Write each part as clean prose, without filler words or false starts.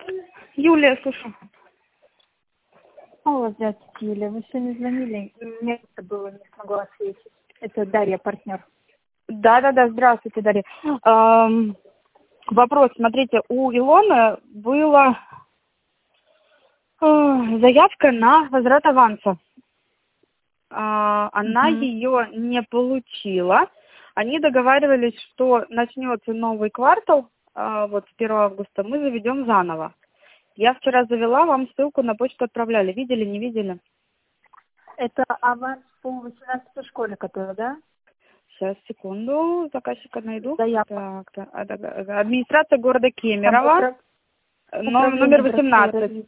Юлия, слушаю. Алло, здравствуйте, Юлия. Вы сегодня звонили, мне это было, не смогла ответить. Это Дарья, партнер. Да, здравствуйте, Дарья. Вопрос, смотрите, у Илоны была заявка на возврат аванса. Она ее не получила. Они договаривались, что начнется новый квартал, вот с 1 августа, мы заведем заново. Я вчера завела, вам ссылку на почту отправляли. Видели, не видели? Это аванс по 18-й школе, которая, да? Сейчас, секунду, заказчика найду. Заявка. Так, администрация города Кемерово, номер 18.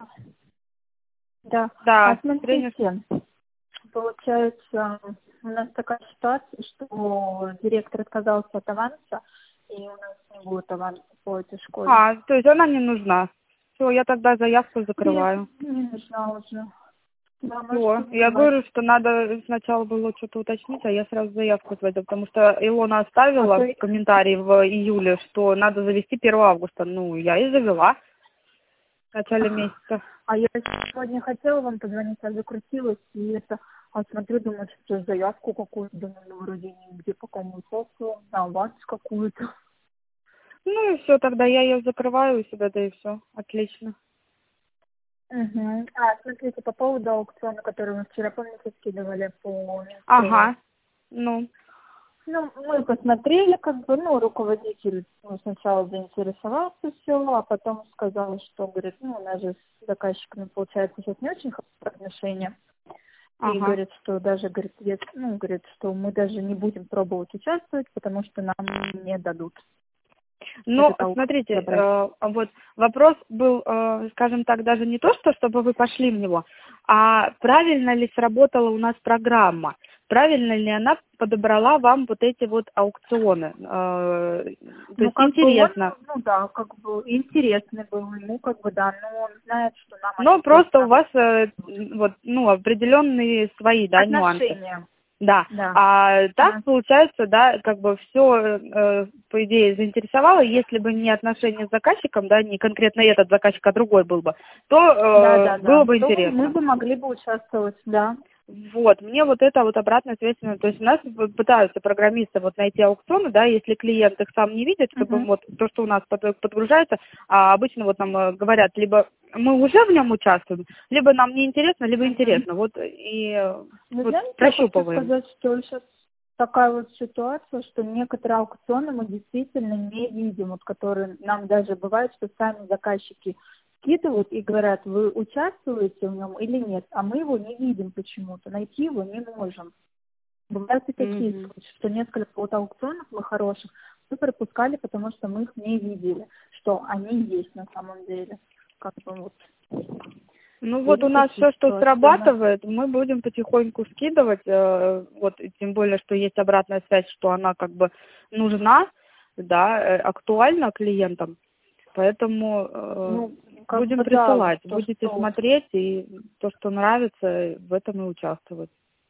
Да. Да, смотрите, получается, у нас такая ситуация, что директор отказался от аванса, и у нас не будет аванса по этой школе. То есть она не нужна. Все, я тогда заявку закрываю. Нет, не нужна уже. Да, Все, я говорю, что надо сначала было что-то уточнить, а я сразу заявку сводила, потому что Илона оставила в комментарии в июле, что надо завести 1 августа. Ну, я и завела в начале месяца. А я сегодня хотела вам позвонить, а закрутилась, и это, смотрю, думаю, что заявку какую-то, думаю, ну, вроде нигде пока не участвовала, аванс какую-то. Ну и все, тогда я ее закрываю у себя, да и все, отлично. Угу. Смотрите, по поводу аукциона, который мы вчера, помните, скидывали по... Ага, ну. Ну, мы посмотрели, руководитель сначала заинтересовался все, а потом сказал, что, говорит, у нас же с заказчиками получается сейчас не очень хорошие отношения. И говорит, что даже, говорит, что мы даже не будем пробовать участвовать, потому что нам не дадут. Ну, смотрите, вот вопрос был, скажем так, даже не то, чтобы вы пошли в него, а правильно ли сработала у нас программа, правильно ли она подобрала вам вот эти вот аукционы. То есть интересно. Интересно было ему, да, но он знает, что нам... Но просто у вас, определенные свои, да, нюансы. Да. А так, получается, да, все, по идее, заинтересовало. Если бы не отношения с заказчиком, да, не конкретно этот заказчик, а другой был бы, то было бы интересно. Мы бы могли бы участвовать, да. Вот, мне вот это вот обратная связь, то есть у нас пытаются программисты вот найти аукционы, да, если клиент их сам не видит, чтобы вот то, что у нас подгружается, а обычно вот нам говорят, либо мы уже в нем участвуем, либо нам не интересно, либо интересно, вот и прощупываем. Я хочу сказать, что сейчас такая вот ситуация, что некоторые аукционы мы действительно не видим, вот которые нам даже бывает, что сами заказчики скидывают и говорят, вы участвуете в нем или нет, а мы его не видим почему-то, найти его не можем. Бывают и такие случаи, что несколько вот аукционов мы хороших мы пропускали, потому что мы их не видели, что они есть на самом деле. Ну вот у нас все, что срабатывает, мы будем потихоньку скидывать, вот тем более, что есть обратная связь, что она нужна, да, актуальна клиентам, поэтому будем присылать, будете смотреть, и то, что нравится, в этом и участвовать.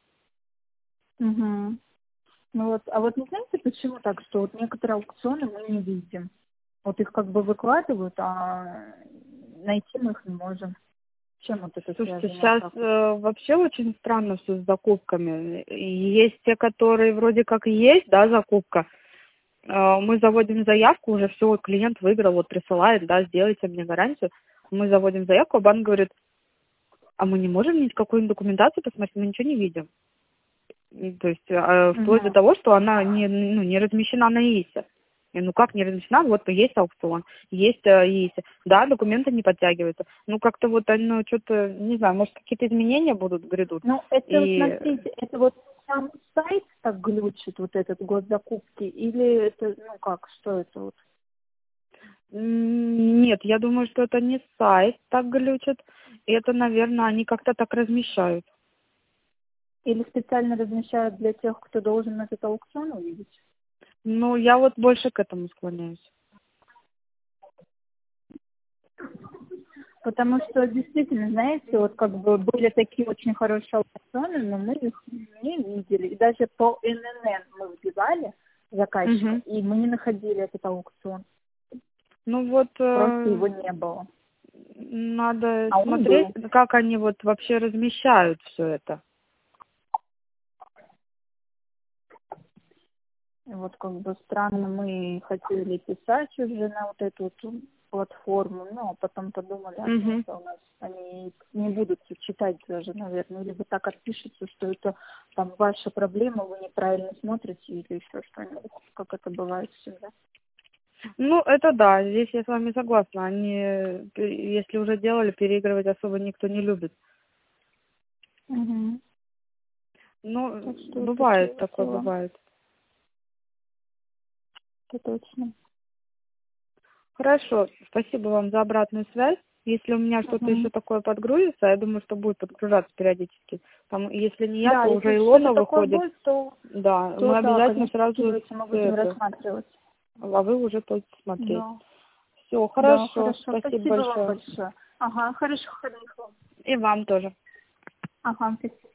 Угу. А вот не знаете, почему так, что вот некоторые аукционы мы не видим? Вот их выкладывают, а найти мы их не можем. Чем вот это связано? Слушайте, сейчас вообще очень странно все с закупками. Есть те, которые вроде как есть, да, закупка. Мы заводим заявку, уже все, клиент выиграл, вот присылает, да, сделайте мне гарантию. Мы заводим заявку, а банк говорит, а мы не можем никакую документацию посмотреть, мы ничего не видим. То есть вплоть до того, что она не размещена на ИИСе. Как не размещена? Вот есть аукцион, есть ИИСе. Да, документы не подтягиваются. Как-то вот оно что-то, не знаю, может, какие-то изменения грядут. Смотрите, это вот сам сайт так глючит, вот этот год закупки, или это, что это вот? Нет, я думаю, что это не сайт так глючит. Это, наверное, они как-то так размещают. Или специально размещают для тех, кто должен этот аукцион увидеть? Я вот больше к этому склоняюсь. Потому что действительно, знаете, вот были такие очень хорошие аукционы, но мы их не видели. И даже по ННН мы вбивали заказчика, и мы не находили этот аукцион. Просто его не было. Надо А он смотреть, был. как они вот вообще размещают все это. И вот как бы странно, мы хотели писать уже на вот эту вот платформу, но потом подумали, а Угу. смысл у нас, они не будут читать даже, наверное, или вы так отпишете, что это там ваша проблема, вы неправильно смотрите или еще что-нибудь, как это бывает всегда. Ну, это да, здесь я с вами согласна. Они, если уже делали, переигрывать особо никто не любит. Угу. Ну, Так что вот такие бывает, вот такое дела, бывает. это точно. Хорошо, спасибо вам за обратную связь. Если у меня что-то еще Угу. такое подгрузится, я думаю, что будет подгружаться периодически. Там, если не я, Да, то если уже что-то Илона такое выходит. будет, то, Да, то мы да, обязательно конечно, сразу скидывайте, мы все будем это, рассматривать. а вы уже будете смотреть. Да. Все, Да, хорошо, хорошо. спасибо Спасибо вам большое. большое. Ага, хорошо, хорошо. И вам тоже. Ага, спасибо.